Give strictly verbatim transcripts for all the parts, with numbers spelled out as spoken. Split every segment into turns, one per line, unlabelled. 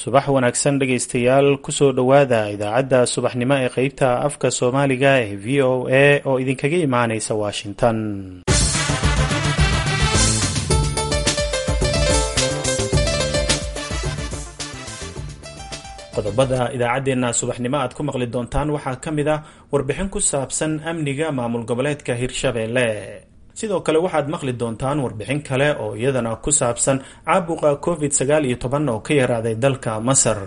subax wanaagsan dhegaystayaal kusoo dhowaada idaacadda subaxnimo ee qeybta afka soomaaliga ee v o a oo idinkaga imaanaysa washington. qodobada idaacaddeenna subaxnimo aad ku maqli doontaan waxaa ka mid ah warbixin ku saabsan amniga maamul goboleedka hirshabeelle. sidoo kale waxaad maqli doontaan warbixin kale oo iyadana ku saabsan caabuqa covid sagaal iyo toban oo ka yaraaday dalka masar.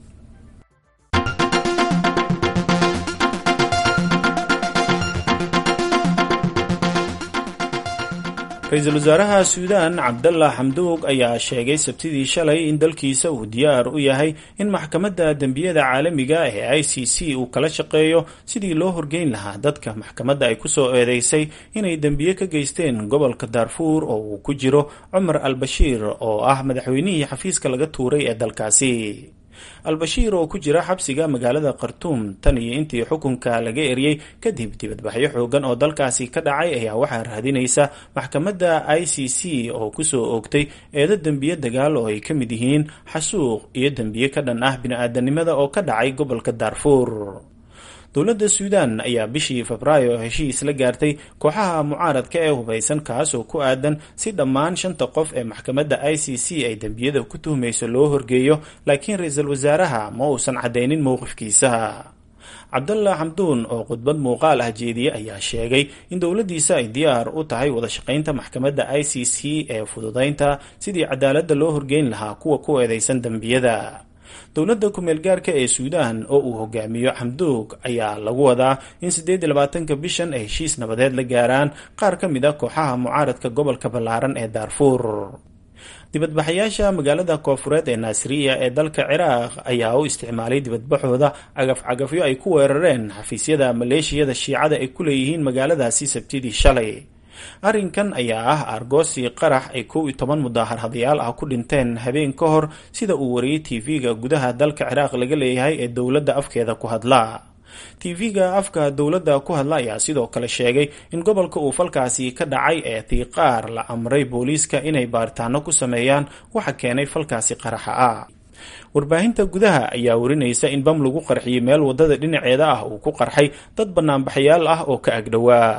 ra-iisul wasaaraha suudaan cabdalla xamduug ayaa sheegay sabtidii shalay in dalkiisa uu diyaar u yahay in maxkamadda dembiyada caalamiga ee i c c uu kala shaqeeyo sidii loo horgeyn lahaa dadka maxkamadda ay kusoo eedeysay inay dembiye ka geysteen gobolka daarfuur oo uu ku jiro cumar al-bashiir oo ah madaxweynihii xafiiska laga tuuray ee dalkaasi. al-bashiir oo ku jira xabsiga magaalada khartuum tan iyo intii xukunka laga eriyey kadib dibadbaxyo xoogan oo dalkaasi ka dhacay ayaa waxaa raadinaysa maxkamadda i c c oo kusoo oogtay eedo dembiye dagaal oo ay ka mid yihiin xasuuq iyo dembiye ka dhan ah bini-aadanimada oo ka dhacay gobolka daarfuur. dowladda suudaan ayaa bishii febraayo heshiis la gaartay kooxaha mucaaradka ee hubaysan kaas oo ku aadan si dhammaan shanta qof ee maxkamadda i c c ay dembiyada ku tuhmayso loo horgeeyo, laakiin ra-iisul wasaaraha ma uusan caddaynin mowqifkiisa. cabdalla xamduun oo khudbad muuqaal ah jeediyey ayaa sheegay in dowladdiisa ay diyaar u tahay wada shaqaynta maxkamadda i c c ee fududaynta sidii cadaaladda loo horgeyn lahaa kuwa ku eedeysan dembiyada. dowladda ku-meel gaarka ee suudaan oo uu hogaamiyo xamduug ayaa lagu wadaa in siddeed iyo labaatanka bishan ay heshiis nabadeed la gaaraan qaar ka mid a kooxaha mucaaradka gobolka ballaaran ee daarfuur. dibadbaxayaasha magaalada koofureed ee naasiriya ee dalka ciraaq ayaa u isticmaalay dibadbaxooda cagaf-cagafyo ay ku weerareen xafiisyada maleeshiyada shiicada ay ku leeyihiin magaaladaasi sabtidii shalay. arrinkan ayaa ah argoosi qarax ay kow iyo toban mudaaharadayaal ah ku dhinteen habeen ka hor sida uu wariyey tv-ga gudaha dalka ciraaq laga leeyahay ee dowladda afkeeda ku hadla. tv-ga afka dowladda ku hadla ayaa sidoo kale sheegay in gobolka uu falkaasi ka dhacay ee tiiqaar la amray booliiska inay baaritaano ku sameeyaan waxa keenay falkaasi qaraxa ah. warbaahinta gudaha ayaa warinaysa in bam lagu qarxiyey meel wadada dhinaceeda ah uu ku qarxay dad banaanbaxayaal ah oo ka agdhowaa.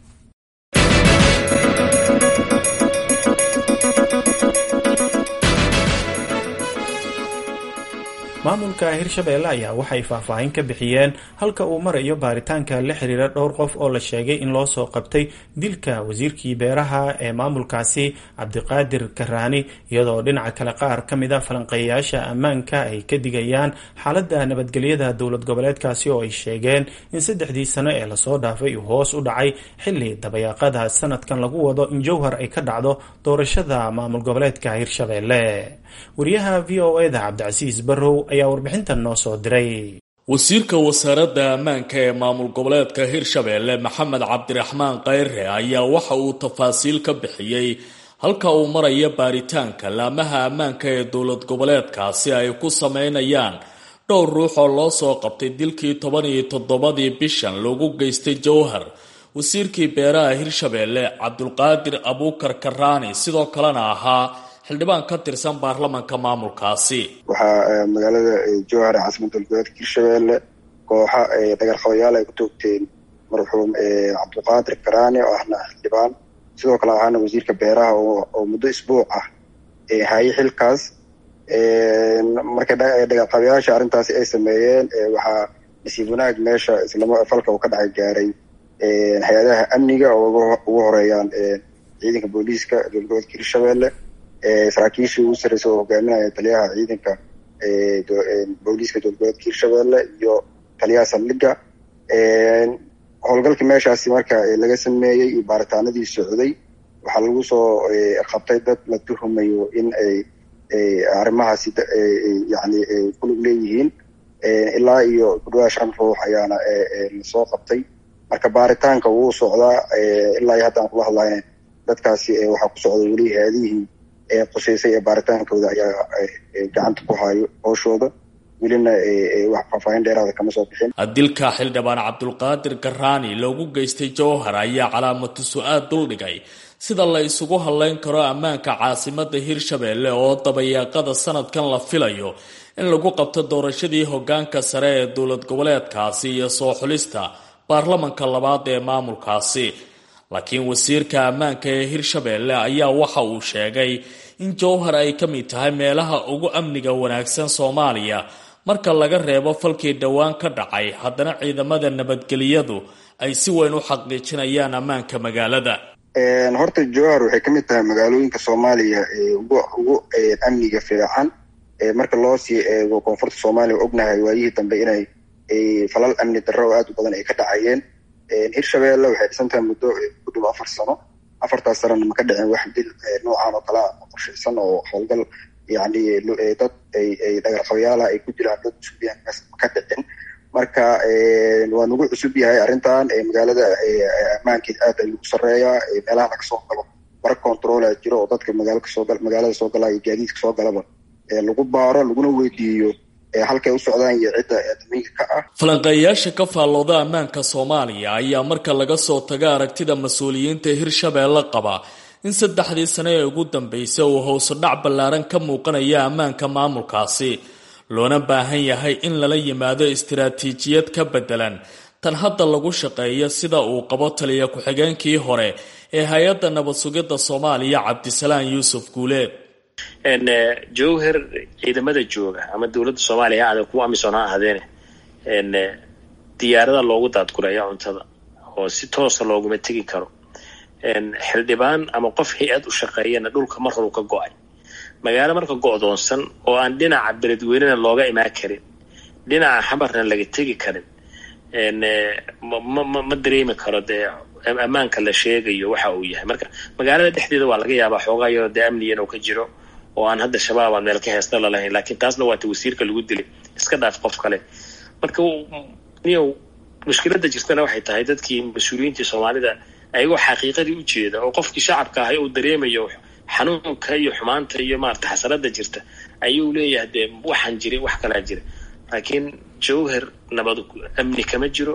maamulka hirshabeelle ayaa waxay faahfaahin ka bixiyeen halka uu marayo baaritaanka la xiriira dhowr qof oo la sheegay in loo soo qabtay dilka wasiirkii beeraha ee maamulkaasi cabdiqaadir karaani, iyadoo dhinaca kale qaar ka mid a falanqeeyayaasha ammaanka ay ka digayaan xaaladda nabadgelyada dowlad goboleedkaasi oo ay sheegeen in saddexdii sano ee lasoo dhaafay uu hoos u dhacay xilli dabayaaqada sanadkan lagu wado in jowhar ay ka dhacdo doorashada maamul goboleedka hirshabeelle. wariyaha v o e da cabdicasiis barrow ayaa warbixintan noo soo diray.
wasiirka wasaaradda ammaanka ee maamul goboleedka hirshabeelle maxamed cabdiraxmaan khayre ayaa waxa uu tafaasiil ka bixiyey halka uu maraya baaritaanka laamaha ammaanka ee dowlad goboleedkaasi ay ku sameynayaan dhowr ruux oo loo soo qabtay dilkii toban iyo toddobadii bishan loogu geystay jowhar wasiirkii beeraha hirshabeelle cabdulqaadir abuukar karaani, sidoo kalena ahaa xildhibaan ka tirsan baarlamanka maamulkaasi.
waxaa magaalada jowhar ee caasimadda goboleedka hirshabeelle kooxa dhagarqabayaal ay ku toogteen marxuum cabdulqaadir karaani oo ahna xildhibaan, sidoo kale ahaana wasiirka beeraha oo muddo isbuuc ah hayay xilkaas. marka dhagarqabayaasha arrintaasi ay sameeyeen waxaa nasiib wanaag meesha islama falka uu ka dhacay gaaray hay-adaha amniga oo ugu horeeyaan ciidanka booliiska dowlad goboleedka hirshabeelle, saraakiishii ugu sarreysa oo hogaaminaya taliyaha ciidanka booliiska dowlad goboleedka hirshabeelle iyo taliyaha saldhigga. howlgalka meeshaasi marka laga sameeyey iyo baaritaanadii socday waxaa lagu soo qabtay dad la tuhumayo in ay arrimahaasi yani kulug leeyihiin. ilaa iyo ku dhawaad shan ruux ayaana lasoo qabtay. marka baaritaanka wuu socdaa ilaa iyo hadda aan kula hadlayna dadkaasi waxaa ku socda weli hay-adihii ee quseysay ee baaritaankooda ayaa gacanta ku hayo howshooda. welina wax faahfaahin dheeraada kama soo bixin.
dilka xildhibaan cabdulqaadir garaani loogu geystay jowhar ayaa calaamatu su-aal duldhigay sida la isugu halayn karo ammaanka caasimada hirshabeelle oo dabayaaqada sanadkan la filayo in lagu qabto doorashadii hogaanka sare ee dowlad goboleedkaasi iyo soo xulista baarlamanka labaad ee maamulkaasi. laakiin wasiirka ammaanka ee hirshabeelle ayaa waxa uu sheegay in jowhar ay ka mid tahay meelaha ugu amniga wanaagsan Soomaaliya marka laga reebo falkii dhawaan ka dhacay, haddana ciidamada nabadgeliyadu ay si weyn u xaqiijinayaan ammaanka magaalada.
een horta jowhar waxay ka mid tahay magaalooyinka Soomaaliya ee ugu ugu amniga fiican ee marka loo sii eego koonfurta Soomaaliya ognahay waayihii dambe inay falal amni darro aad u badan ay ka dhacayeen. hirshabeelle waxay dhisantahay muddo ku dhow afar sano afartaas sanana ma ka dhicin wax dil noocan oo kala qorshaysan oo howlgal yacni dad ay ay dhagarqabayaal ay ku jiraan dad suubiyan ka dhicin. marka waa nagu cusub yahay arrintan magaalada ammaankeeda aad ayuu u sarreeyaa. meelaha laga soo galo bar controla jiro oo dadka magaalada soo gal magaalada soo galaa iyo gaadiidka soo galaba lagu baaro laguna weydiiyo halkay u socdaan iyo cidda admiinka ka ah.
falanqeeyaasha ka faallooda ammaanka Soomaaliya ayaa marka laga soo taga aragtida mas'uuliyiinta Hirshabeelle qaba in saddexdii sano ee ugu dambeysay uu hoos u dhac ballaaran ka muuqanaya ammaanka maamulkaasi, loona baahan yahay in lala yimaado istiraatiijiyad ka bedelan tan hadda lagu shaqeeyo sida uu qabo taliya ku-xigeenkii hore ee hay-adda nabad sugidda Soomaaliya Cabdisalaan Yuusuf Guuleed.
en jowhar ciidamada jooga ama dawladda Soomaaliya aad ku amisoon ahaadeen en diyaarada loogu daadguraya cuntada oo si toos ah loogu ma tagi karo. en xildhibaan ama qof hay'ad u shaqeeyana dhulka mar hore ka go'ay magaalo marka go'doonsan oo aan dhinaca beledweynena looga imaan karin, dhinaca xamarna laga tagi karin, en ma ma dareemi karo de ammaanka la sheegayo waxa uu yahay. marka magaalada dhexdeeda waa laga yaabaa xoogaa yar de amniyan oo ka jiro oo aan hadda shabaab aan meel ka heesta la lahayn, laakiin taasna waa ta wasiirka lagu dilay iska dhaaf qof kale. marka niyo mushkiladda jirtana waxay tahay dadkii mas'uuliyiinta Soomaalida ayagoo xaqiiqadii u jeeda oo qofkii shacabka ahay uu dareemayo xanuunka iyo xumaanta iyo maarta xasaradda jirta ayuu leeyahay de waxaan jiray wax kala jira. laakiin jowhar nabad amni kama jiro.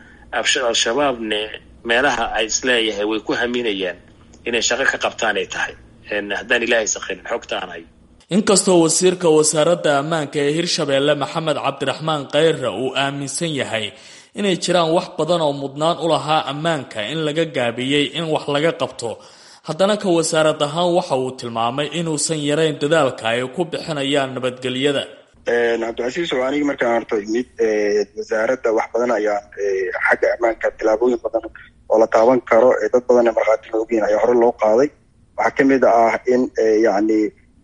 al-shabaabne meelaha ay isleeyahay way ku haminayaan inay shaqo ka qabtaan ay tahay haddaan ilaahay sakhirin xogtaan hay.
inkastoo wasiirka wasaaradda ammaanka ee Hirshabeelle Maxamed Cabdiraxmaan Qeyre uu aaminsan yahay inay jiraan wax badan oo mudnaan u lahaa ammaanka in laga gaabiyey in wax laga qabto, haddana ka wasaarad ahaan waxa uu tilmaamay inuusan yarayn dadaalka ay ku bixinayaan nabadgelyada.
cabdicasiis oo aniga markaan horta imid wasaaradda wax badan ayaan xagga ammaanka tilaabooyin badan oo la taaban karo dad badan markhaati loogeyn ayaa hore loo qaaday. waxaa ka mid ah in yacni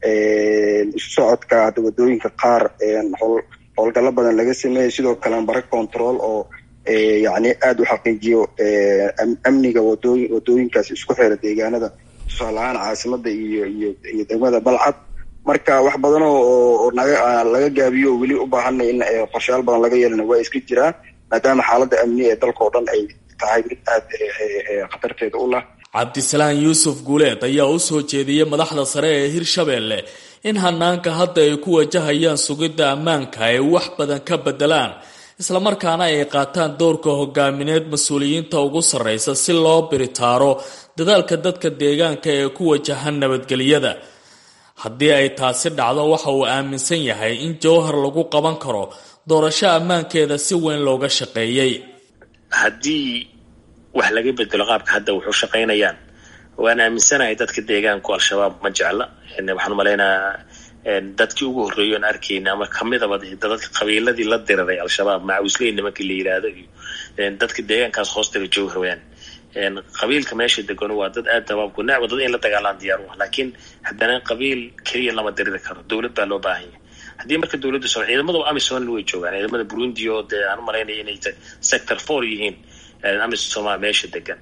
isu socodka hadda wadooyinka qaar howlgallo badan laga sameeyey, sidoo kale bara control oo yacni aada u xaqiijiyo amniga wadooyin wadooyinkaas isku xira deegaanada, tusaale ahaan caasimada iyo iyo iyo degmada Balcad. marka wax badan oo naga laga gaabiyo weli u baahanay in qorshayaal badan laga yeelana waa iska jiraan maadaama xaaladda amni ee dalka oo dhan ay tahay mid aad khatarteeda u leh.
Cabdisalaan Yuusuf Guuleed ayaa u soo jeediyay madaxda sare ee Hirshabeelle in hanaanka hadda ay ku wajahayaan sugidda ammaanka ay wax badan ka bedelaan, isla markaana ay qaataan doorka hogaamineed mas'uuliyiinta ugu sarreysa si loo biritaaro dadaalka dadka deegaanka ee ku wajahan nabadgelyada. haddii ay taasi dhacdo waxa uu aaminsan yahay in jowhar lagu qaban karo doorasho ammaankeeda si weyn looga shaqeeyey.
haddii wax laga bedelo qaabka hadda wuxuu shaqeynayaan waan aaminsanahay dadka deegaanku al-shabaab ma jecla. waxaan maleynayaa dadkii ugu horreeyay aan arkayna ama kamidaba dadka qabiiladii la diriray al-shabaab macawisley nimankii la yiraahdo iyo dadka deegaankaas hoostaga jowhar weeyaan. qabiilka meesha degan waa dad aad tabaabku nacba dad in la dagaalaan diyaar u ah, laakiin haddana qabiil kaliya lama diriri karo, dawlad baa loo baahan yahay. haddii marka dawladda soo ciidamada amisom way joogaan, ciidamada Burundi oo de aan maleynay inay sector four yihiin amisom meesha degan,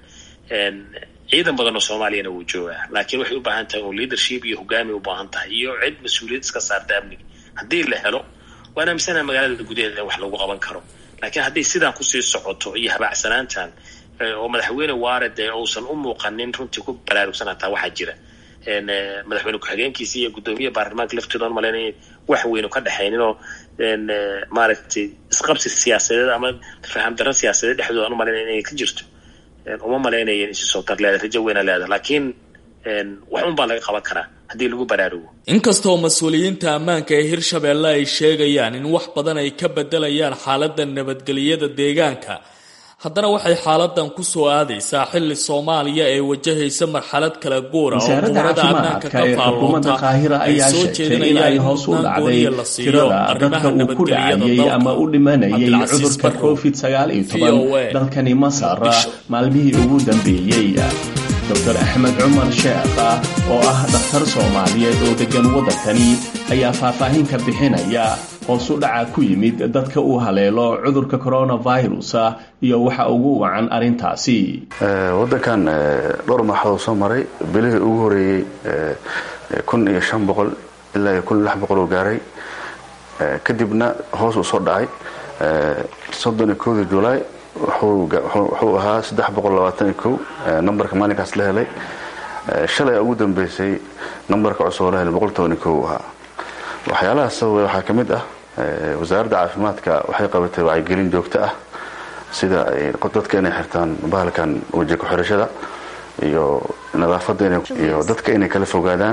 ciidan badan oo Soomaaliyana wuu joogaa, laakiin waxay u baahan tahay leadership iyo hogaami u baahan tahay iyo cid mas'uuliyad iska saarta amniga. haddii la helo waan aaminsanahay magaalada gudaheeda wax lagu qaban karo, laakiin haddii sidaan kusii socoto iyo habaacsanaantan oo madaxweyne waarade uusan u muuqanin runtii ku baraarugsan hataa waxaa jira madaxweyne ku-xigeenkiisa iyo gudoomiye baarlamaanka laftooda maleynay wax weyn oo ka dhaxayninoo maaragtay isqabsi siyaasadeed ama faham darro siyaasadeed dhexdooda aan u malaynaya inay ka jirto uma malaynayeen isi soo tarleeda rajo weyna leedahay laakiin wax un baa laga qaban karaa haddii lagu baraarugo.
inkastoo mas-uuliyiinta ammaanka ee hirshabeelle ay sheegayaan in wax badan ay ka bedelayaan xaaladda nabadgelyada deegaanka, haddana waxay xaaladan ku soo aadaysaa xilli Soomaaliya ay wajahaysa marxalad kala guur ah oo qubarada ammaanka ka faalloota ay soo jeedinayaan in hoos u dhacday tirada dadka uu ku dhacayay ama u dhimanayay cudurka covid sagaal iyo toban dalkani Masar maalmihii ugu dambeeyay. Doctor Axmed Cumar Sheekh oo ah dhakhtar Soomaaliyeed oo degan wadankani ayaa faahfaahin ka bixinaya hoos u dhaca ku yimid dadka uu haleelo cudurka coronavirus iyo waxa ugu wacan arintaasi.
wadankan dhowr marxalad soo maray bilihii ugu horeeyay kun iyo shan boqol ilaa kun iyo lix boqol oo gaaray, kadibna hoos u soo dhacay soddon iyo kow July wuxuu ahaa saddex boqol labaatan iyo kow numberka maalinkaas la helay. shalay ugu dambeysay numberka cusub la helay boqol toban iyo kow ahaa. waxyaalaha sababay waxaa ka mid ah wasaaradda caafimaadka waxay qabatay wacyigelin joogto ah sida dadka inay xirtaan bahalkan waji ku xirashada iyo nadaafadda iyo dadka inay kala fogaadaan.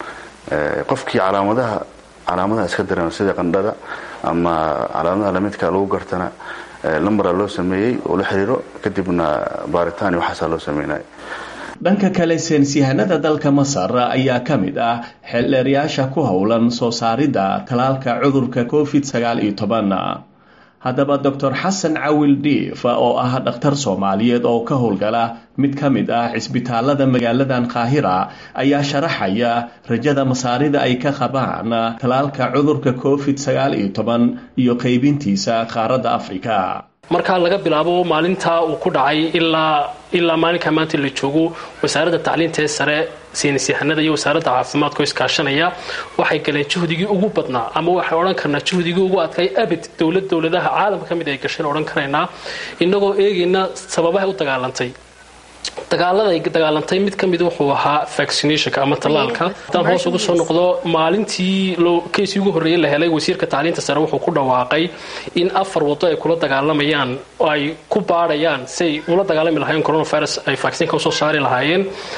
qofkii calaamadaha calaamadaha iska dareema sida qandhada ama calaamadaha lamidka lagu gartana lambar loo sameeyay oo la xiriiro kadibna baaritaan waxa loo sameeyay.
dhanka kale saynisyahanada dalka Masar ayaa ka mid ah xeelleerayaasha ku howlan soo saaridda talaalka cudurka covid sagaal iyo toban. haddaba Doctor Xasan Cawil Diif oo ah dhakhtar Soomaaliyeed oo ka howlgala mid ka mid ah cisbitaalada magaaladan Qaahira ayaa sharaxaya rajada Masaarida ay ka qabaan talaalka cudurka covid sagaal iyo toban iyo qaybintiisa qaaradda Afrika.
marka laga bilaabo maalinta uu ku dhacay ilaa ilaa maalinka maanta la joogo wasaaradda tacliinta sare saynisyahanada iyo wasaaradda caafimaadka oo iskaashanaya waxay galeen juhdigii ugu badnaa ama waxay oran karnaa juhdigii ugu adkay abid dawlad dawladaha caalamka kamid ay gashay oran kareynaa inagoo eegayna sababaha u dagaalantay dagaalada ay dagaalantay mid kamid wuxuu ahaa vaccination ama talaalka. tan hoos ugu soo noqdo maalintii loo keesi ugu horeeyay la helay wasiirka tacliinta sare wuxuu ku dhawaaqay in afar wado ay kula dagaalamayaan oo ay ku baarayaan say ula dagaalami lahaayeen coronavirus ay vaccine ka soo saari lahaayeen.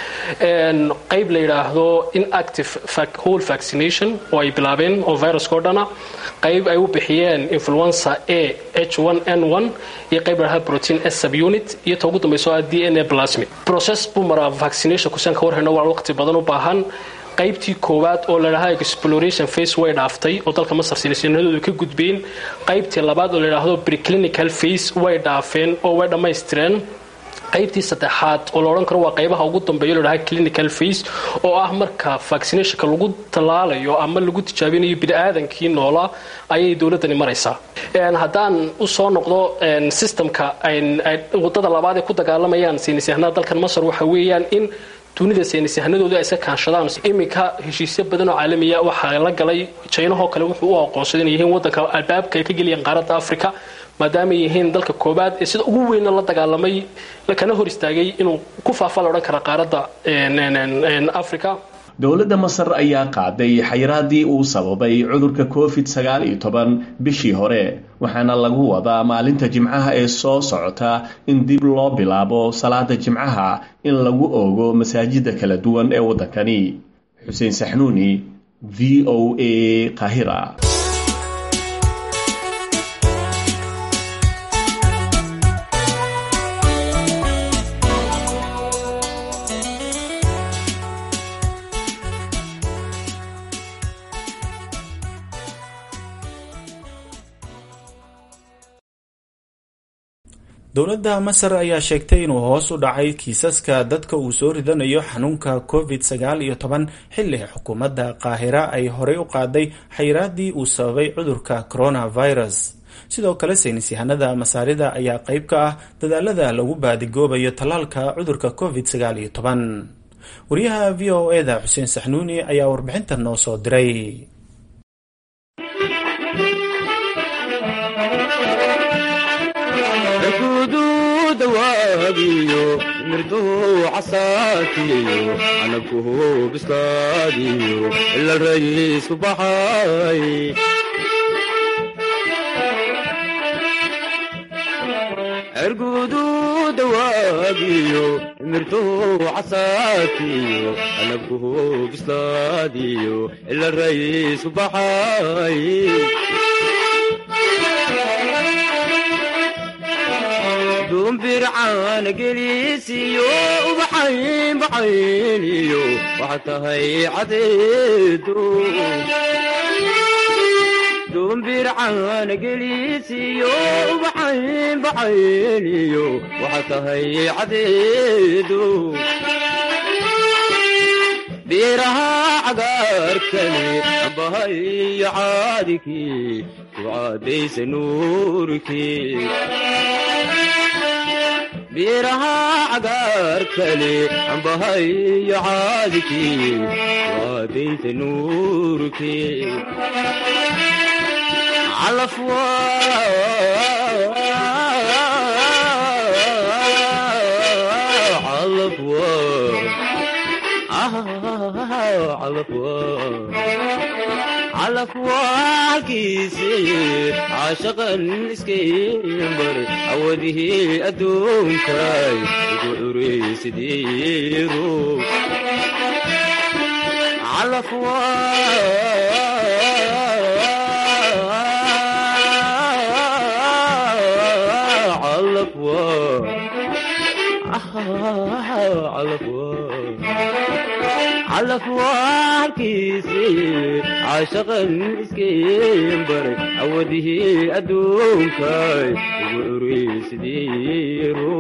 een qayb la yiraahdo inactive whole vaccination oo ay bilaabeen oo virus koodana qayb ay u bixiyeen influenza A H one N one iyo qayb laha protein S subunit iyo ugu dambeysay D N A plasmid process bumara vaccination ku san ka warhayno waa waqti badan u baahan. qaybtii koowaad oo la yiraahdo exploration phase way dhaaftay oo dalka Masar saynisyahanadu ka gudbeen. qaybtii labaad oo la yiraahdo preclinical phase way dhaafeen oo way dhameystireen. qaybtii saddexaad oo la oran karo waa qaybaha ugu dambeeya la yiraahdo clinical phase oo ah marka vaccination ka lagu talaalayo ama lagu tijaabinayo bini'aadankii noola ayay dawladani maraysaa. een haddaan u soo noqdo een systemka ay wadada labaad ee ku dagaalamayaan saynisyahanada dalkan Masar waxa weeyaan in dunida saynisyahanadooda ay iska kaashadaan. imika heshiisyo badan oo caalami ah waxa la galay China oo kale wuxuu u aqoonsaday in yihiin wadanka albaabka ay ka geliyeen qaaradda Afrika maadaama ay yihiin dalka koobaad ee sida ugu weyn la dagaalamay la kana hor istaagay inuu ku faafalo oran kara qaaradda een Afrika.
dowladda Masar ayaa qaaday xayiraadii uu sababay cudurka covid sagaal iyo toban bishii hore, waxaana lagu wadaa maalinta Jimcaha ee soo socota in dib loo bilaabo salaada Jimcaha in lagu oogo masaajida kala duwan ee wadankani. Xuseen Saxnuuni, V O A, Qaahira.
dowladda Masar ayaa sheegtay inuu hoos u dhacay kiisaska dadka uu soo ridanayo xanuunka covid sagaal iyo toban xilli xukuumadda Qaahira ay horey u qaaday xayiraadii uu sababay cudurka coronavirus. sidoo kale saynisyahanada Masaarida ayaa qayb ka ah dadaalada lagu baadigoobayo talaalka cudurka covid sagaal iyo toban. wariyaha V O A da Xuseen Saxnuuni ayaa warbixintan noo soo diray.
dawaagiyo mirduhu casaatiyo canabkuhu bislaadiyo ila rayiisku baxay ergudu dawaagiyo mirduhu casaatiyo canabkuhu bislaadiyo ila rayiisku baxay dumbir caana gelisiyo ubaxayn baxayniyo waxa tahay cadeedo dumbir caana gelisiyo ubaxayn baxayniyo waxa tahay cadeedo beeraha cagaarkani ambahayo caadikii kucaadaysa nuurkii beeraha cagaarkani ambahayo caadikii kucaadaysa nuurkii calafwa calafwa calafwaalkiisi caashaqan iskaybar awadihii adduunkay ugu curaysidiiru calafwa calafwa calafwa calafwaalkiisi caashaqan iskaybar awadihii adduunkay ugu curaysidiiru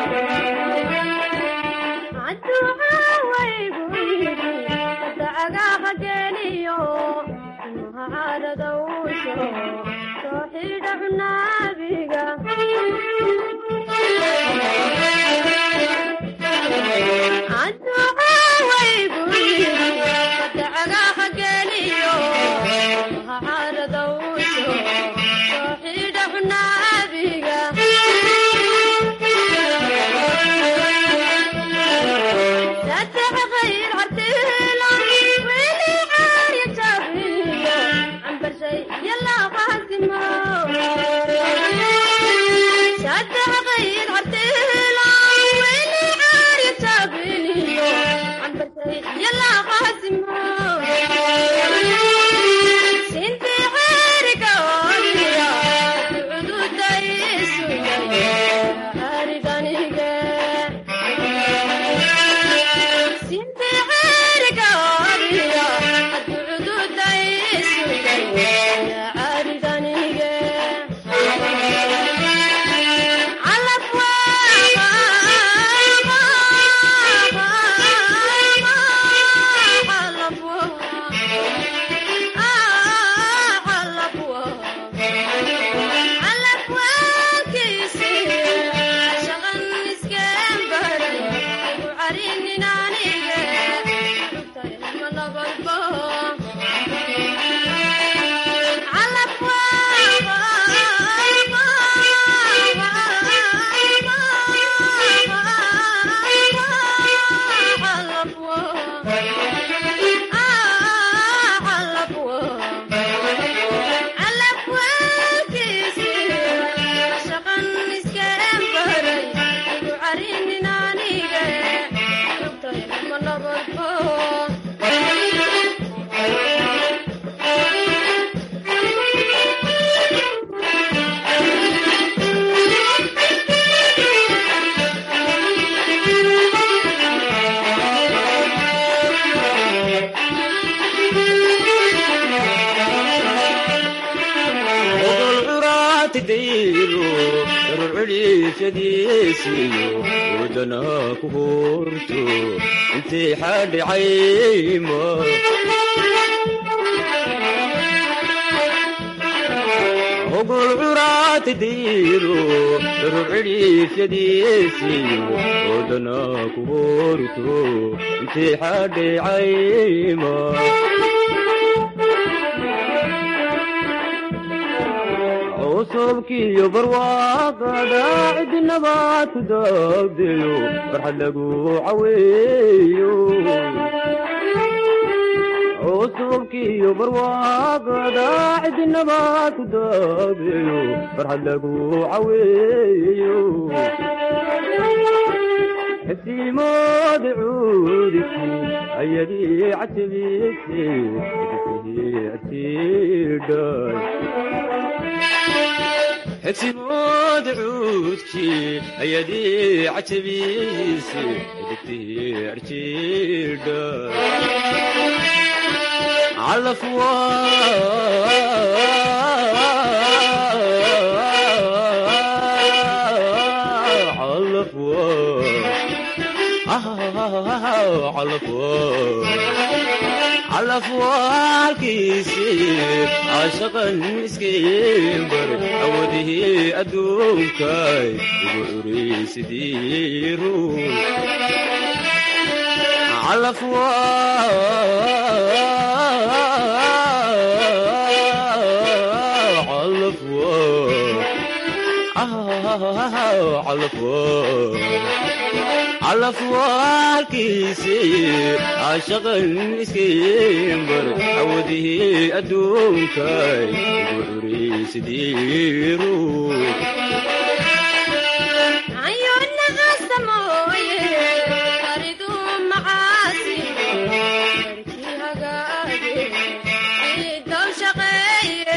ودنا كهورتو انتي حد عيمة وقول عرات ديرو ربعي في ديسي ودنا كهورتو انتي حد عيمة cusubkiiyo barwaaqada cidinabaad ku daagdeyo farxad lagu caweeyo cusubkiiyo barwaaqada cidinabaad ku daagdeyo farxad lagu caweeyo حسيمود عودك أيدي عتبيتي عتيداي حسيمود عودك أيدي عتبيتي عتيداي على فواه على فوالكيسي عاشقا مسكين بر أوده أدوكاي يقولي سديرو على فوال على فوال على فوال على فوالكيسي عاشقا مسكين بر عوده أدوكاي يقولي سديرو
عيوننا غسموي أريدهم معاسي بركيها قادي عيدو شقي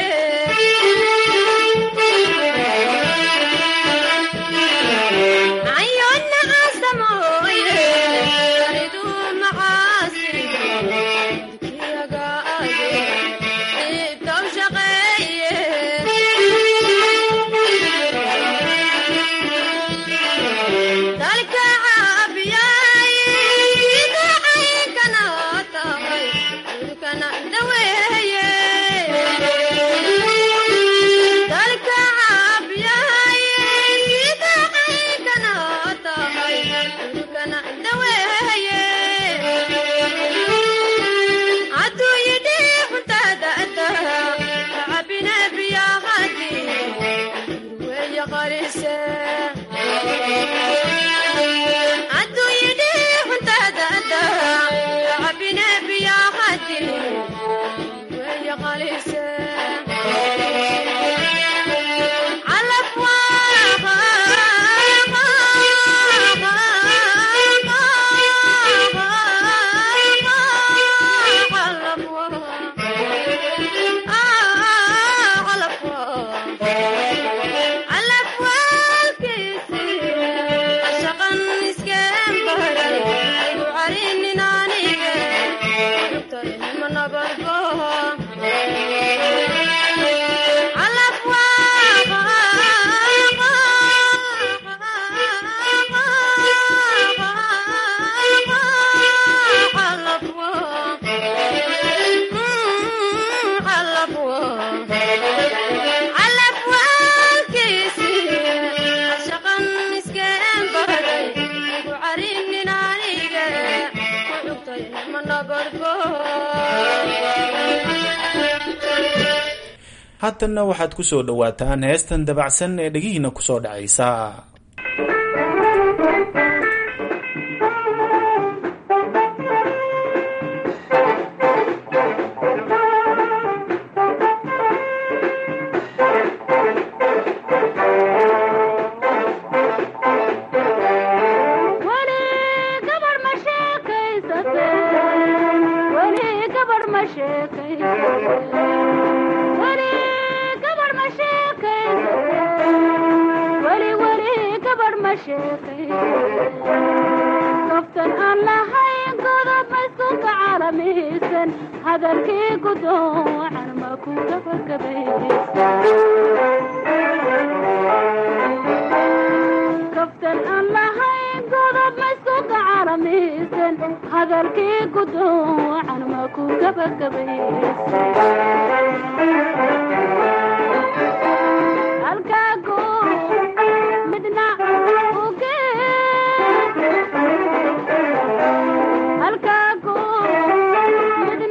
haatanna waxaad ku soo dhowaataan heestan dabacsan ee dhegihiina ku soo dhacaysa.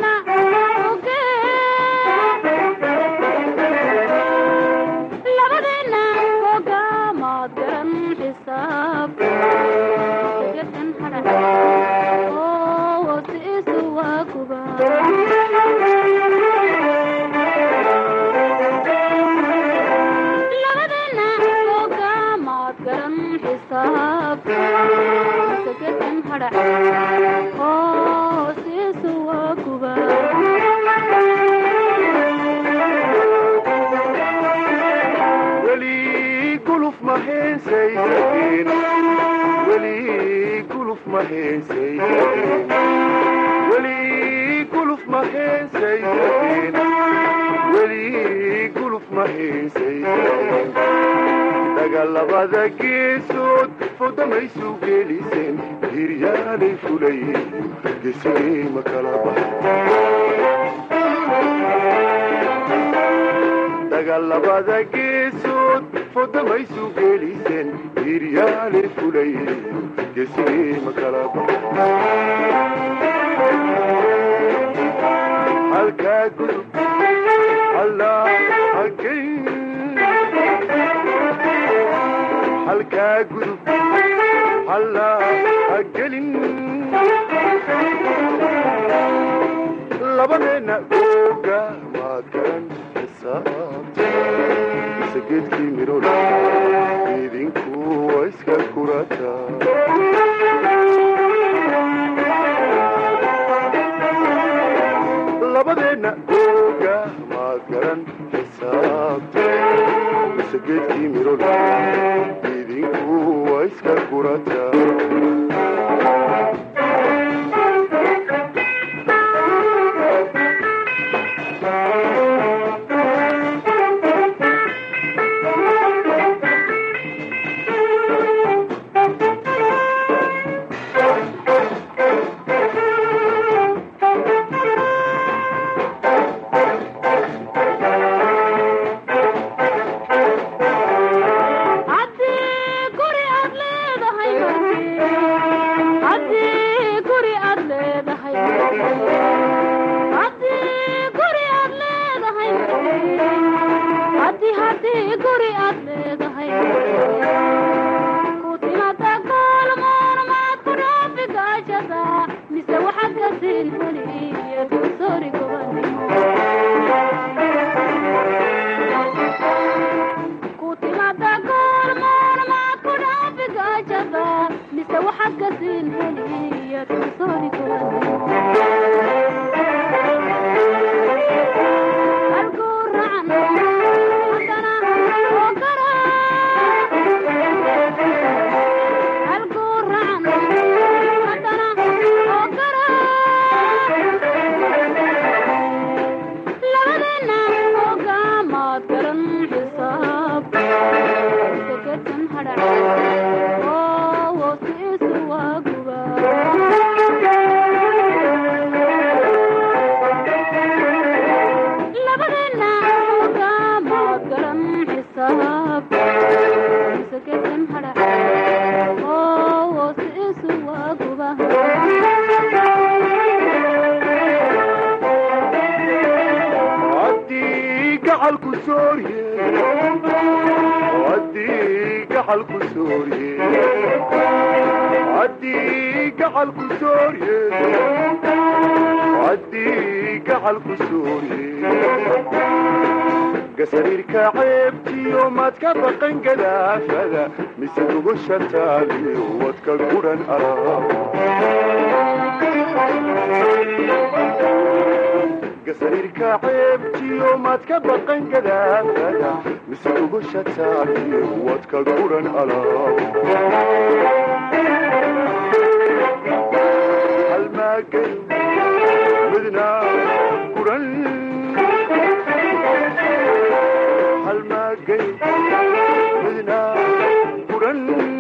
Love it.
ولي قلوف ما هي سيدين ولي قلوف ما هي سيدين ولي قلوف ما هي سيدين ولي قلوف ما هي سيدين dagaalabada geesood foodamaysu geliseen hiryaalay fulayeen geesigay ma kala dagaalabada geesood foodamaysu geliseen hiryaalay fulayeen geesigay ma kala halkaa gudub allah halkay halkaa gudub hallaa hagelin labadeenna googa maad garan xisaabta mise geedkii midhola idinku waa iska kurata labadeenna googa maad garan xisaabta mise geedkii midhola waa iska kurata gasariirka ceebtiyo maad ka baqan gadaafada mise gogosha taaliyo wadka guran arag gasariirka ceebtiyo maad ka baqan gadaafada mise gogosha taaliyo wadka guran arag halmaagay midna guran halmaagay midna guran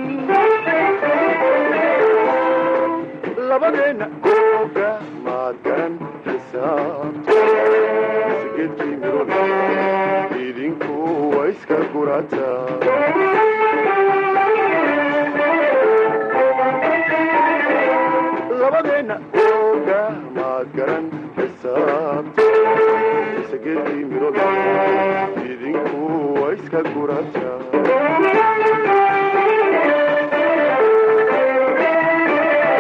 labadeenna googa maad garan xisaabta mise geedkii midhola idinku waa iska gurata labadeenna googa maad garan xisaabta mise geedkii midhola idinku waa iska gurata